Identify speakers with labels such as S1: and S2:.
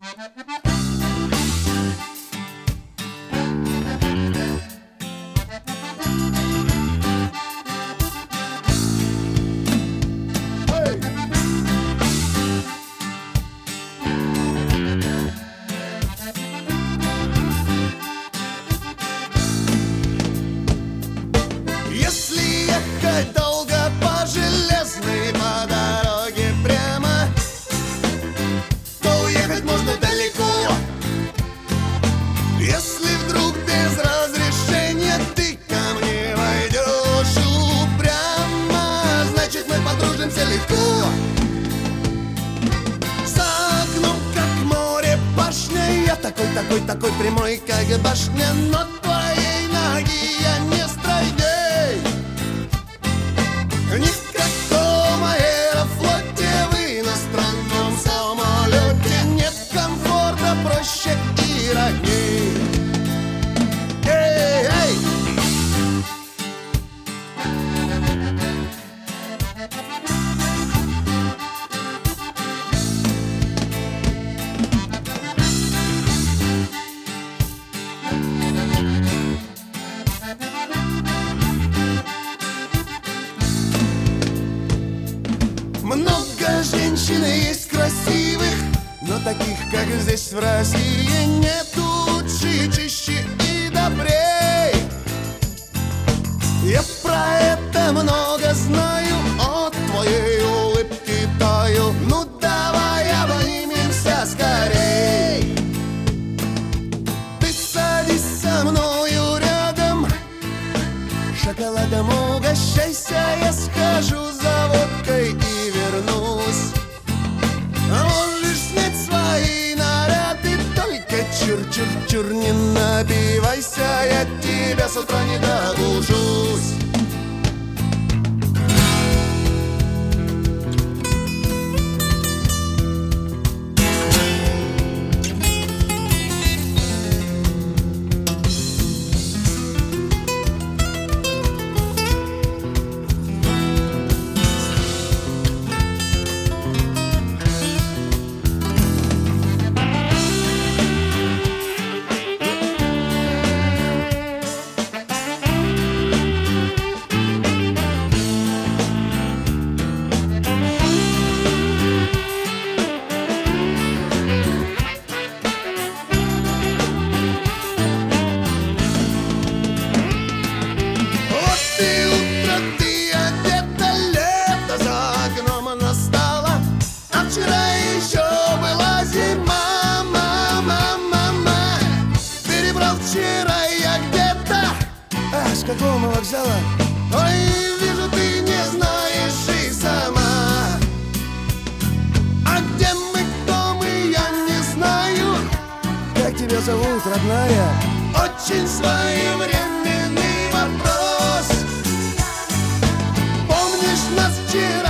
S1: Если ехать долго по железной, по дороге прямо, то уехать можно далеко. Если вдруг без разрешения ты ко мне войдешь упрямо, значит мы подружимся легко. За окном, как море, башня, я такой прямой, как башня, но твоей ноги я не стройней. Ни в каком аэрофлоте, в иностранном самолете нет комфорта проще и родней. Эй, эй! Много женщин есть красивых, но таких, как здесь в России, нет лучше, чище и добрей. Я про это много знаю, от твоей улыбки таю. Ну давай обнимемся скорей. Ты садись со мною рядом, шоколадом угощайся, я схожу за водкой и вернусь. Можешь снять свои наряды, только чур-чур-чур не напивайся, я тебя с утра не догужусь. Вчера еще была зима, мама. Перебрал вчера я где-то. С какого вокзала? Ой, вижу, ты не знаешь и сама. А где мы, кто мы, я не знаю. Как тебя зовут, родная? Очень своевременный вопрос. Помнишь нас вчера?